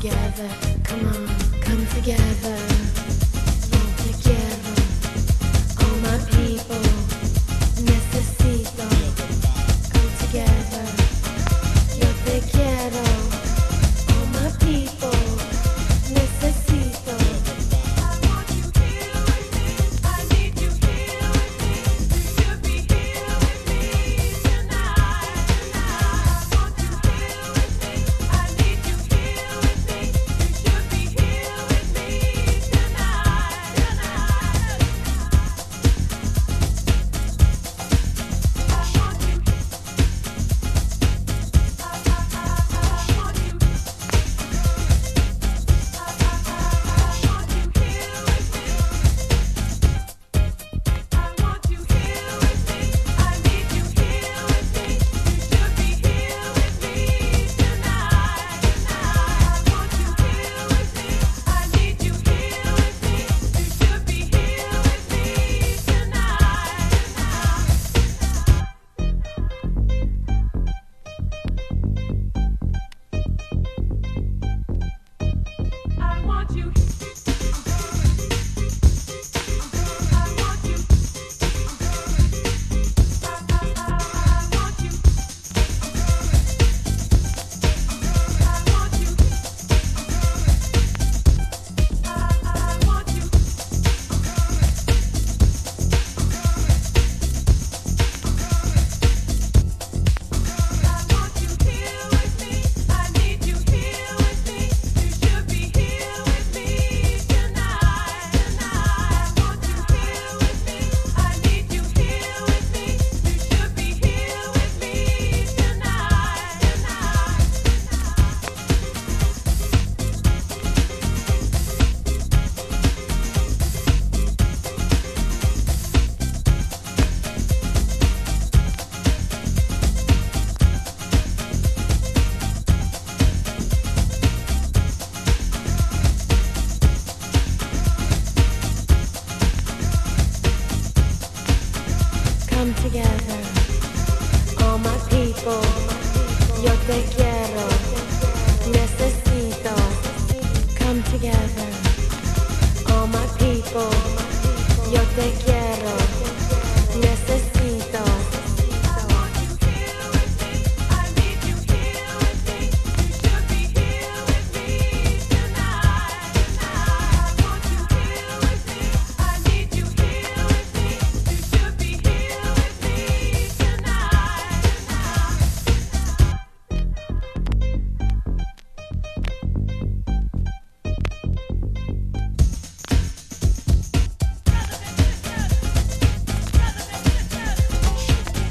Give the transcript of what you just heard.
together, come on, come together. Yo te quiero, all my people, necesito. Come together, yo te quiero, all my people, necesito. I want you here with me, I need you here with me, you should be here with me tonight. I want you here with me, I need you here with me, you should be here with me tonight. Come together, all my people, yo te quiero, necesito. Come together, all my people, yo te quiero.